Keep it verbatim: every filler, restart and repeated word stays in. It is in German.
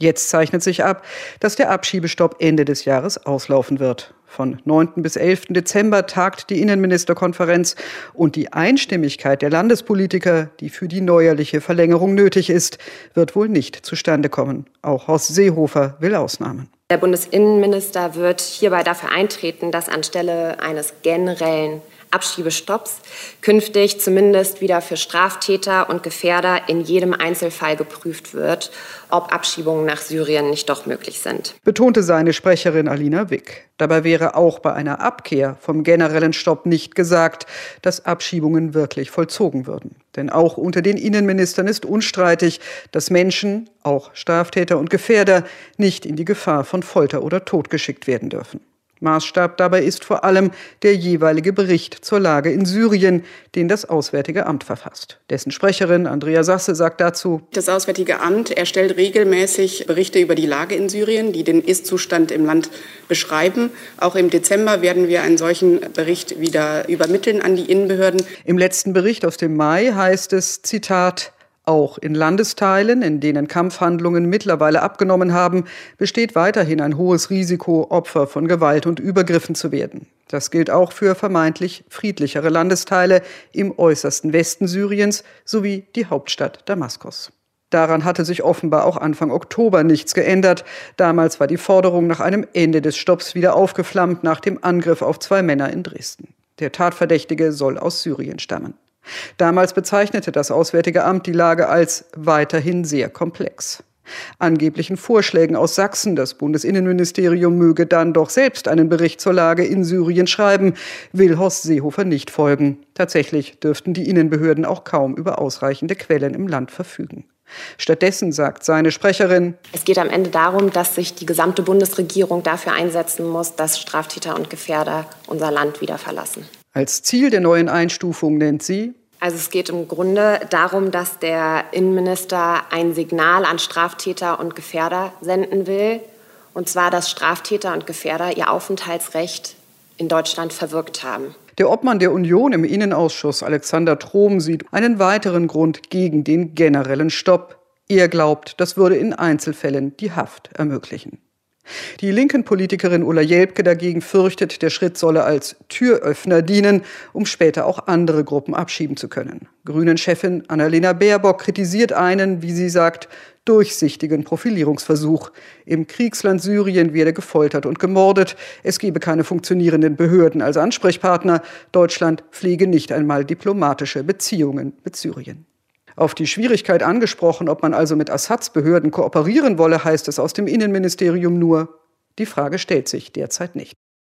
Jetzt zeichnet sich ab, dass der Abschiebestopp Ende des Jahres auslaufen wird. Von neunten bis elften Dezember tagt die Innenministerkonferenz und die Einstimmigkeit der Landespolitiker, die für die neuerliche Verlängerung nötig ist, wird wohl nicht zustande kommen. Auch Horst Seehofer will Ausnahmen. Der Bundesinnenminister wird hierbei dafür eintreten, dass anstelle eines generellen Abschiebestopps künftig zumindest wieder für Straftäter und Gefährder in jedem Einzelfall geprüft wird, ob Abschiebungen nach Syrien nicht doch möglich sind. Betonte seine Sprecherin Alina Wick. Dabei wäre auch bei einer Abkehr vom generellen Stopp nicht gesagt, dass Abschiebungen wirklich vollzogen würden. Denn auch unter den Innenministern ist unstreitig, dass Menschen, auch Straftäter und Gefährder, nicht in die Gefahr von Folter oder Tod geschickt werden dürfen. Maßstab dabei ist vor allem der jeweilige Bericht zur Lage in Syrien, den das Auswärtige Amt verfasst. Dessen Sprecherin Andrea Sasse sagt dazu: Das Auswärtige Amt erstellt regelmäßig Berichte über die Lage in Syrien, die den Ist-Zustand im Land beschreiben. Auch im Dezember werden wir einen solchen Bericht wieder übermitteln an die Innenbehörden. Im letzten Bericht aus dem Mai heißt es, Zitat: Auch in Landesteilen, in denen Kampfhandlungen mittlerweile abgenommen haben, besteht weiterhin ein hohes Risiko, Opfer von Gewalt und Übergriffen zu werden. Das gilt auch für vermeintlich friedlichere Landesteile im äußersten Westen Syriens sowie die Hauptstadt Damaskus. Daran hatte sich offenbar auch Anfang Oktober nichts geändert. Damals war die Forderung nach einem Ende des Stopps wieder aufgeflammt nach dem Angriff auf zwei Männer in Dresden. Der Tatverdächtige soll aus Syrien stammen. Damals bezeichnete das Auswärtige Amt die Lage als weiterhin sehr komplex. Angeblichen Vorschlägen aus Sachsen, das Bundesinnenministerium möge dann doch selbst einen Bericht zur Lage in Syrien schreiben, will Horst Seehofer nicht folgen. Tatsächlich dürften die Innenbehörden auch kaum über ausreichende Quellen im Land verfügen. Stattdessen sagt seine Sprecherin: Es geht am Ende darum, dass sich die gesamte Bundesregierung dafür einsetzen muss, dass Straftäter und Gefährder unser Land wieder verlassen. Als Ziel der neuen Einstufung nennt sie: Also es geht im Grunde darum, dass der Innenminister ein Signal an Straftäter und Gefährder senden will. Und zwar, dass Straftäter und Gefährder ihr Aufenthaltsrecht in Deutschland verwirkt haben. Der Obmann der Union im Innenausschuss, Alexander Trom, sieht einen weiteren Grund gegen den generellen Stopp. Er glaubt, das würde in Einzelfällen die Haft ermöglichen. Die linken Politikerin Ulla Jelpke dagegen fürchtet, der Schritt solle als Türöffner dienen, um später auch andere Gruppen abschieben zu können. Grünen-Chefin Annalena Baerbock kritisiert einen, wie sie sagt, durchsichtigen Profilierungsversuch. Im Kriegsland Syrien werde gefoltert und gemordet. Es gebe keine funktionierenden Behörden als Ansprechpartner. Deutschland pflege nicht einmal diplomatische Beziehungen mit Syrien. Auf die Schwierigkeit angesprochen, ob man also mit Assads Behörden kooperieren wolle, heißt es aus dem Innenministerium nur: Die Frage stellt sich derzeit nicht.